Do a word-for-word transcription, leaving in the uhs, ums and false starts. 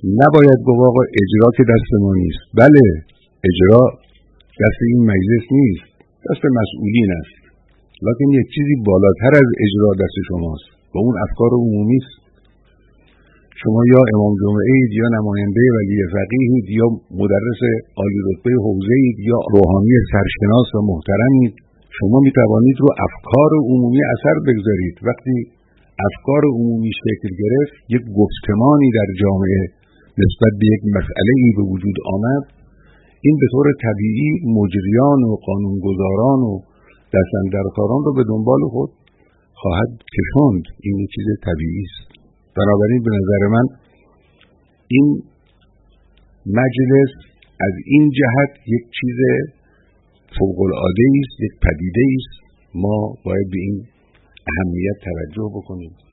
نباید گفت آقا اجرا که دست ما نیست. بله، اجرا دست این مجلس نیست، دست مسئولین است، لکن یک چیزی بالاتر از اجرا دست شماست و اون افکار عمومی است. شما یا امام جمعه اید، یا نماینده ولی فقیه اید، یا مدرس عالی رتبه حوزه اید، یا روحانی سرشناس و محترمید. شما می توانید رو افکار عمومی اثر بگذارید. وقتی افکار عمومی شکل گرفت، یک گفتمانی در جامعه نسبت به یک مسئله‌ای به وجود آمد، این به طور طبیعی مجریان و قانونگذاران و دستاندرکاران رو به دنبال خود خواهد کشاند. این یک چیز طبیعی است. بنابراین به نظر من این مجلس از این جهت یک چیز فوق‌العاده است، یک پدیده است. ما باید به این اهمیت توجه بکنیم.